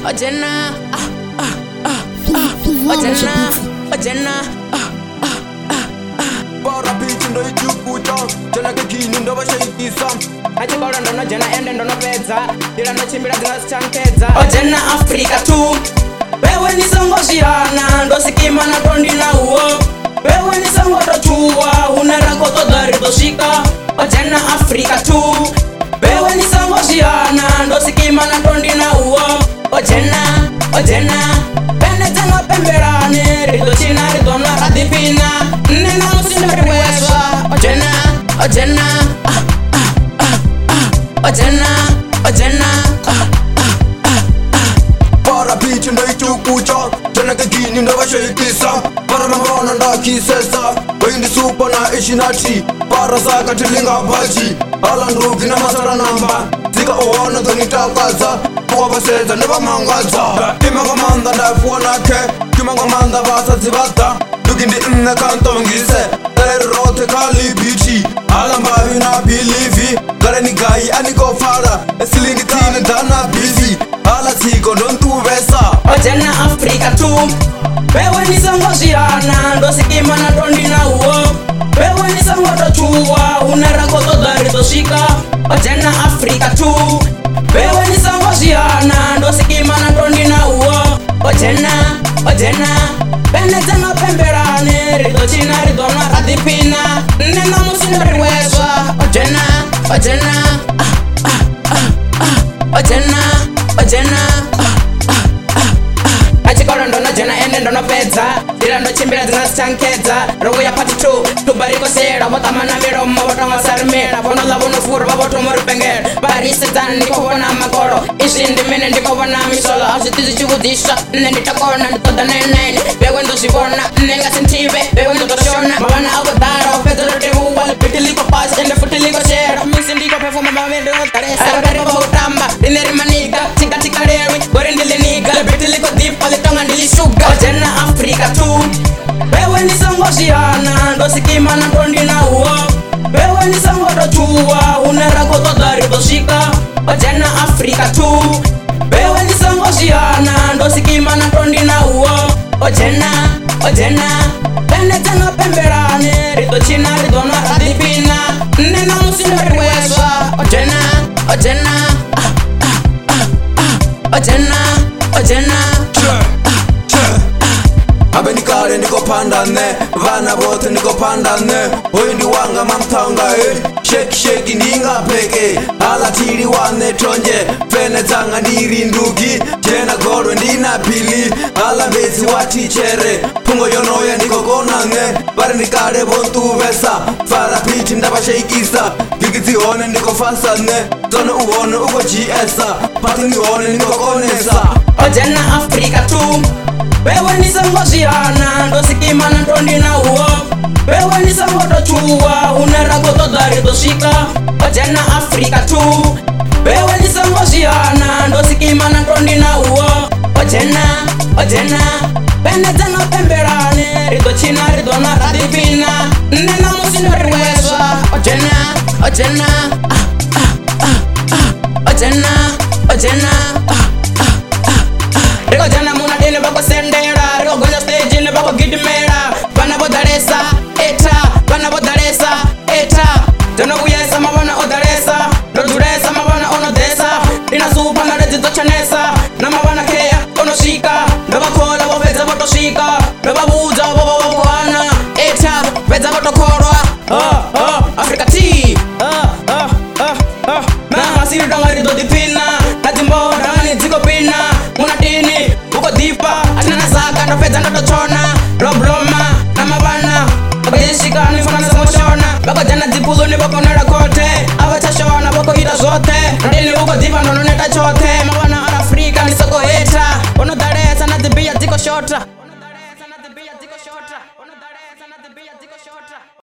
Ojena, Ojena, Para bitch ndo ichukuta Jena kekini ndo bashaikisa Nachikora ndo no jena ende ndo no peza Dila no chimbira zina sichankeza Ojena Afrika tu Wewe ni songo shirana Ndo sikima na tondi na uo Wewe ni songo tochua Unarako todari toshika Ojena Afrika tu Wewe ni songo shirana Ndo sikima na tondi na uo Ojena Pene tengo pemberane Rito china rito na radipina Nena musina riweswa Ojena Para bitch ndo ichukuta Jena kekini ndo bashaikisa Para mamona nda kisesa Weindi supa na ishinati Para saka tilinga baji Ala ndugi na masara namba Zika oona tonitakaza Kwa baseza neba mangaza Ima kamanda ndafuona ke Kima kamanda basa zibata Dugindi inne kantongise Dere rote kali bichi Ala mbavi na bilivi Gare ni gai aniko fara Silingi tine dana busy Ala tiko dontu vesa Ojena Afrika tu Wewe ni songo shirana Ndo sikima na tondi na uo Wewe ni songo tochua Unarako todari toshika Ojena Afrika tu Wewe ni songo shirana Ndo sikima na tondi na uo Ojena Pene tengo pemberane Rito china rito na radipina Nena musina riweswa Ojena Nachikora ndo no jena ende ndo no peza Dila ndo chimbira zina sichankeza Rogo ya pati tu Tubariko sera Bota mana miromo Bota masarmera Bono la bono furu Baboto morupengera Barise zani Ndiko wana makoro Ishindi mene ndiko wana misolo Asitizi chukudisha Nenditakona Nditoda nene Bewe ndo shivona Nenga sintibe Bewe ndo toshona Mawana agodaro Pezo rotivu Wale pitiliko pasi Ende futiliko shera Misi ndiko performa Mawende otaresa Arabere bahutamba Dineri maniga Tika tika rewi Gore ndili niga Pitiliko deep Wale tonga ndili sugar Ojena Afrika tu Wewe ni songo shirana Ndo sikima na tondi na uo Wewe ni songo tochua Unarako todari toshika Ojena Afrika tu Wewe ni songo shirana Ndo sikima na tondi na uo Ojena Pene tengo pemberane Rito china rito na radipina Nena musina riweswa Ojena Abe nikare niko pandane Vana bote niko pandane Oindi wanga mamtanga Shake shake ninga peke Ala tiri wane tonje Pene zanga niri ndugi Jena goro ndina pili Ala mbezi wati chere Pungo yonoya niko konane Bare nikare bontu vesa Fara pichi ndaba shaikisa Gigizi one niko fansane Tono uone uko GSA Pati ni one niko konesa Ojena Afrika tu Wewe ni songo shirana Ndo sikima na tondi na uo Wewe ni songo tochua Unarako todari toshika Ojena Afrika tu Wewe ni songo shirana Ndo sikima na tondi na uo Ojena Pene tengo pemberane Rito china rito na radipina Nena musina riweswa Ojena Riko jana muna dine bako sendera Riko gonya stage ne bako gidimera Bana bodaresa, Bana bodaresa, Jono kuyesa mabana odaresa Roduresa mabana onodesa Dina supa na rejito chanesa Na mabana kea ono shika Doba kola wafeza boto shika Doba buja wabuana Veza boto korwa Afrika tea Mama siri donga rito dipina Najimbo rani ziko pina Muna dini uko dipa Atina nasaka ndo feza ndo tochona Robloma na mabana Bakajishika nifana nasa moshona Bako jana zipulu ni bako nera kote Awacha shona bako hita zote Ndini uko dipa ndo neta chote Mabana Afrika nisoko heta Ono daresa na zibia ziko shota